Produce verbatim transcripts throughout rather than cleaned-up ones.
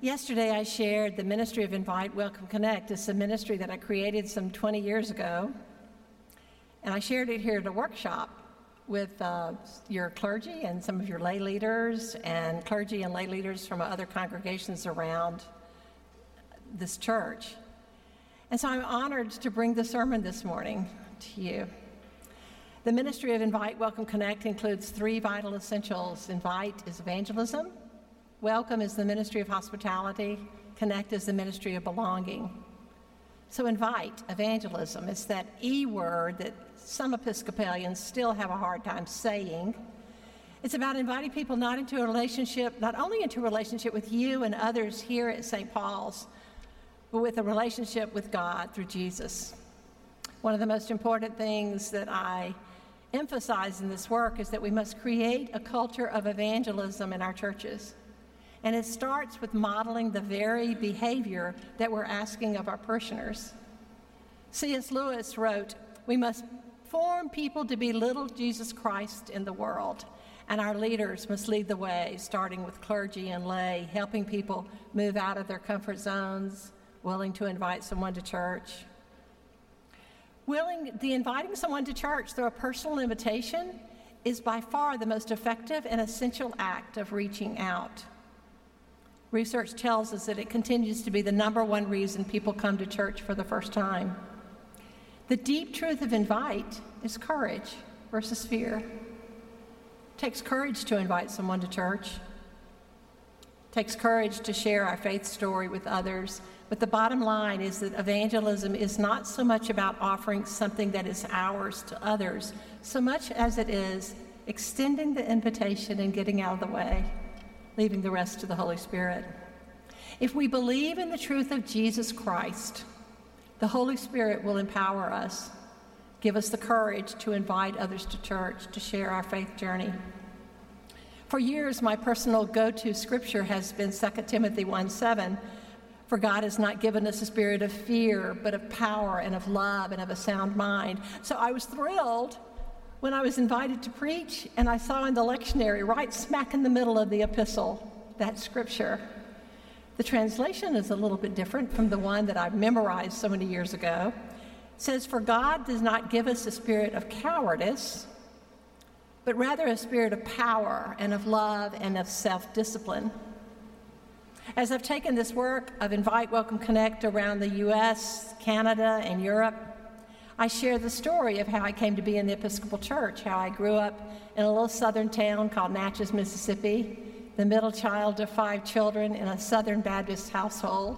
Yesterday I shared the ministry of Invite, Welcome, Connect. It's a ministry that I created some twenty years ago. And I shared it here at a workshop with uh, your clergy and some of your lay leaders and clergy and lay leaders from other congregations around this church. And so I'm honored to bring the sermon this morning to you. The ministry of Invite, Welcome, Connect includes three vital essentials. Invite is evangelism. Welcome is the ministry of hospitality. Connect is the ministry of belonging. So invite, evangelism, it's that E word that some Episcopalians still have a hard time saying. It's about inviting people not into a relationship, not only into a relationship with you and others here at Saint Paul's, but with a relationship with God through Jesus. One of the most important things that I emphasize in this work is that we must create a culture of evangelism in our churches. And it starts with modeling the very behavior that we're asking of our parishioners. C S Lewis wrote, "We must form people to be little Jesus Christ in the world, and our leaders must lead the way, starting with clergy and lay, helping people move out of their comfort zones, willing to invite someone to church." Willing, the inviting someone to church through a personal invitation is by far the most effective and essential act of reaching out. Research tells us that it continues to be the number one reason people come to church for the first time. The deep truth of invite is courage versus fear. It takes courage to invite someone to church. It takes courage to share our faith story with others. But the bottom line is that evangelism is not so much about offering something that is ours to others, so much as it is extending the invitation and getting out of the way, leaving the rest to the Holy Spirit. If we believe in the truth of Jesus Christ, the Holy Spirit will empower us, give us the courage to invite others to church, to share our faith journey. For years, my personal go-to scripture has been Second Timothy one seven, "For God has not given us a spirit of fear, but of power and of love and of a sound mind." So I was thrilled when I was invited to preach, and I saw in the lectionary, right smack in the middle of the epistle, that scripture. The translation is a little bit different from the one that I memorized so many years ago. It says, "For God does not give us a spirit of cowardice, but rather a spirit of power and of love and of self-discipline." As I've taken this work of Invite, Welcome, Connect around the U S, Canada, and Europe, I share the story of how I came to be in the Episcopal Church, how I grew up in a little southern town called Natchez, Mississippi, the middle child of five children in a Southern Baptist household.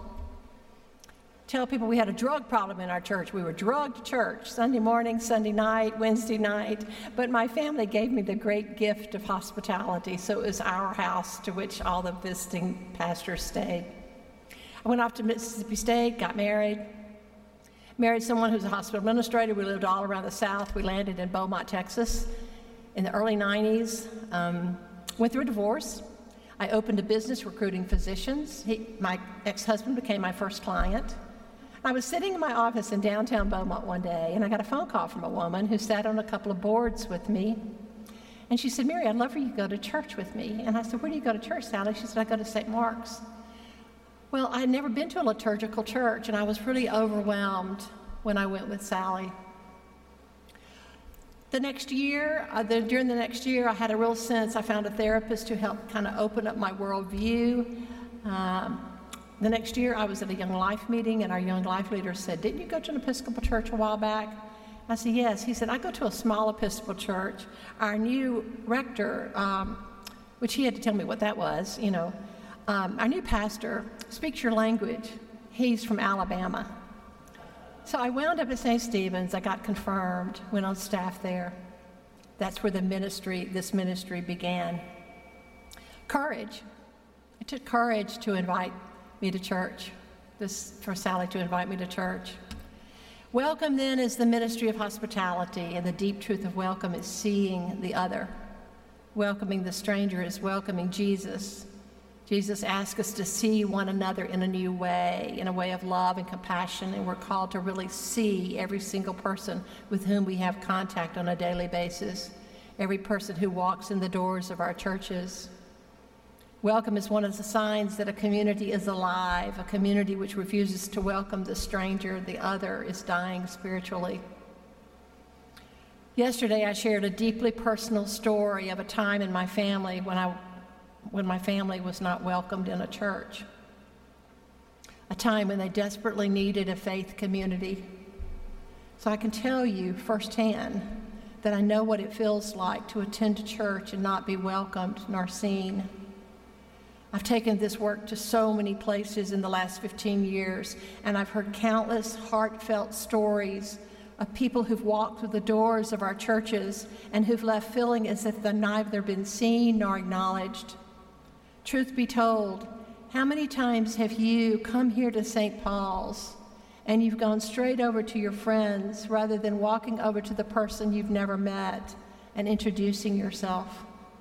Tell people we had a drug problem in our church. We were drugged to church Sunday morning, Sunday night, Wednesday night, but my family gave me the great gift of hospitality, so it was our house to which all the visiting pastors stayed. I went off to Mississippi State, got married, married someone who's a hospital administrator. We lived all around the South. We landed in Beaumont, Texas in the early nineties. Um, went through a divorce. I opened a business recruiting physicians. He, my ex-husband became my first client. I was sitting in my office in downtown Beaumont one day, and I got a phone call from a woman who sat on a couple of boards with me. And she said, "Mary, I'd love for you to go to church with me." And I said, "Where do you go to church, Sally?" She said, "I go to Saint Mark's." Well, I had never been to a liturgical church, and I was really overwhelmed when I went with Sally. The next year, uh, the, during the next year, I had a real sense. I found a therapist to help kind of open up my worldview. Um, the next year, I was at a Young Life meeting, and our Young Life leader said, "Didn't you go to an Episcopal church a while back?" I said, "Yes." He said, "I go to a small Episcopal church. Our new rector," um, which he had to tell me what that was, you know, Um, our new pastor speaks your language. He's from Alabama. So I wound up at Saint Stephen's. I got confirmed, went on staff there. That's where the ministry, this ministry began. Courage. It took courage to invite me to church, this, for Sally to invite me to church. Welcome then is the ministry of hospitality, and the deep truth of welcome is seeing the other. Welcoming the stranger is welcoming Jesus. Jesus asks us to see one another in a new way, in a way of love and compassion, and we're called to really see every single person with whom we have contact on a daily basis, every person who walks in the doors of our churches. Welcome is one of the signs that a community is alive. A community which refuses to welcome the stranger, the other, is dying spiritually. Yesterday, I shared a deeply personal story of a time in my family when I, when my family was not welcomed in a church. A time when they desperately needed a faith community. So I can tell you firsthand that I know what it feels like to attend a church and not be welcomed nor seen. I've taken this work to so many places in the last fifteen years, and I've heard countless heartfelt stories of people who've walked through the doors of our churches and who've left feeling as if they've neither been seen nor acknowledged. Truth be told, how many times have you come here to Saint Paul's and you've gone straight over to your friends rather than walking over to the person you've never met and introducing yourself?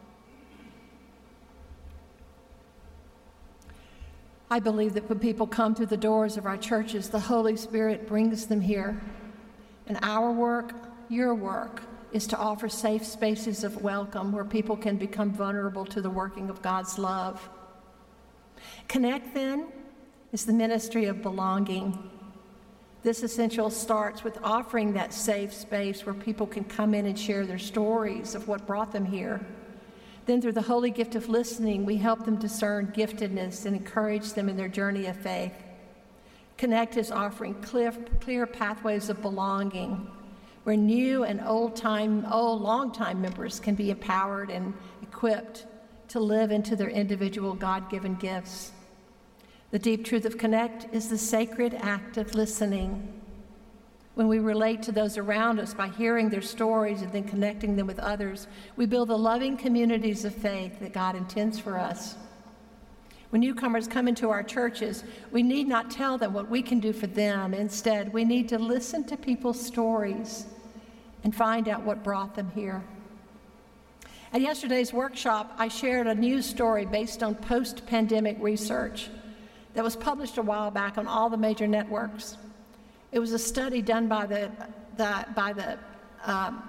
I believe that when people come through the doors of our churches, the Holy Spirit brings them here. And our work, your work, is to offer safe spaces of welcome where people can become vulnerable to the working of God's love. Connect, then, is the ministry of belonging. This essential starts with offering that safe space where people can come in and share their stories of what brought them here. Then through the holy gift of listening, we help them discern giftedness and encourage them in their journey of faith. Connect is offering clear, clear pathways of belonging, where new and old-time, old, long-time members can be empowered and equipped to live into their individual God-given gifts. The deep truth of Connect is the sacred act of listening. When we relate to those around us by hearing their stories and then connecting them with others, we build the loving communities of faith that God intends for us. When newcomers come into our churches, we need not tell them what we can do for them. Instead, we need to listen to people's stories and find out what brought them here. At yesterday's workshop, I shared a news story based on post-pandemic research that was published a while back on all the major networks. It was a study done by the, the by the, um,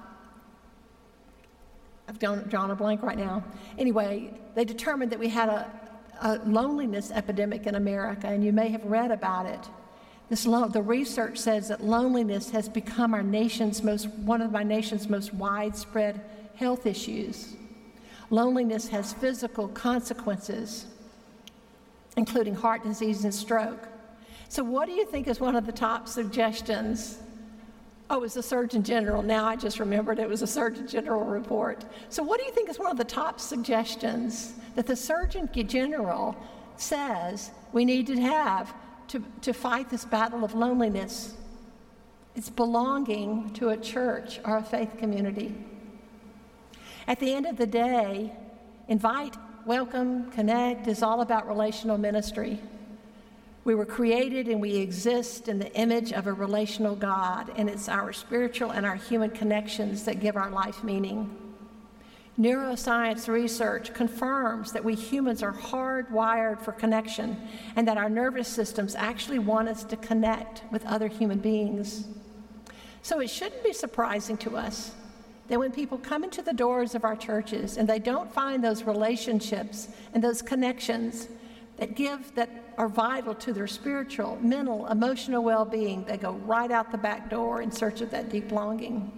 I've drawn, drawn a blank right now. Anyway, they determined that we had a, a loneliness epidemic in America, and you may have read about it. This lo- the research says that loneliness has become our nation's most, one of our nation's most widespread health issues. Loneliness has physical consequences, including heart disease and stroke. So what do you think is one of the top suggestions? Oh, it was the Surgeon General. Now I just remembered it was a Surgeon General report. So what do you think is one of the top suggestions that the Surgeon General says we need to have to, to fight this battle of loneliness? It's belonging to a church or a faith community. At the end of the day, invite, welcome, connect is all about relational ministry. We were created and we exist in the image of a relational God, and it's our spiritual and our human connections that give our life meaning. Neuroscience research confirms that we humans are hardwired for connection and that our nervous systems actually want us to connect with other human beings. So it shouldn't be surprising to us that when people come into the doors of our churches and they don't find those relationships and those connections that give, that are vital to their spiritual, mental, emotional well-being, they go right out the back door in search of that deep longing.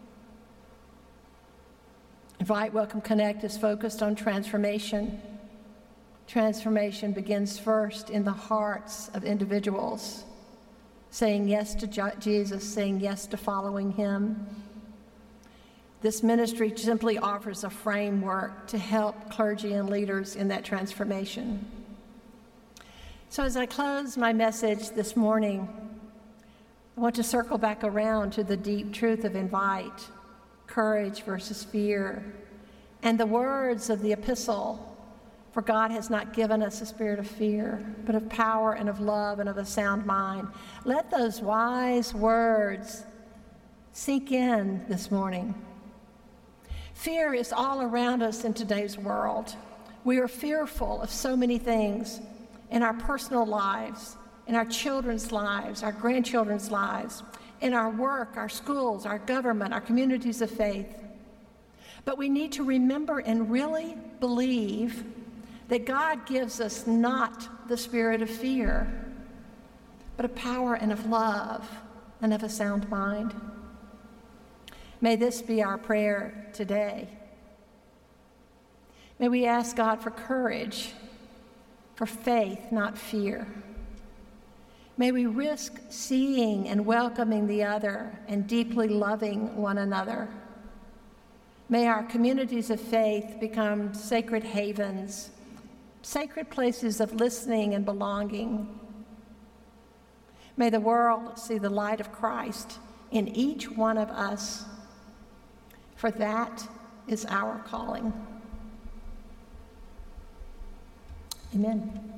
Invite, Welcome, Connect is focused on transformation. Transformation begins first in the hearts of individuals, saying yes to Jesus, saying yes to following him. This ministry simply offers a framework to help clergy and leaders in that transformation. So as I close my message this morning, I want to circle back around to the deep truth of invite, courage versus fear, and the words of the epistle, for God has not given us a spirit of fear, but of power and of love and of a sound mind. Let those wise words sink in this morning. Fear is all around us in today's world. We are fearful of so many things in our personal lives, in our children's lives, our grandchildren's lives, in our work, our schools, our government, our communities of faith. But we need to remember and really believe that God gives us not the spirit of fear, but of power and of love and of a sound mind. May this be our prayer today. May we ask God for courage, for faith, not fear. May we risk seeing and welcoming the other and deeply loving one another. May our communities of faith become sacred havens, sacred places of listening and belonging. May the world see the light of Christ in each one of us, for that is our calling. Amen.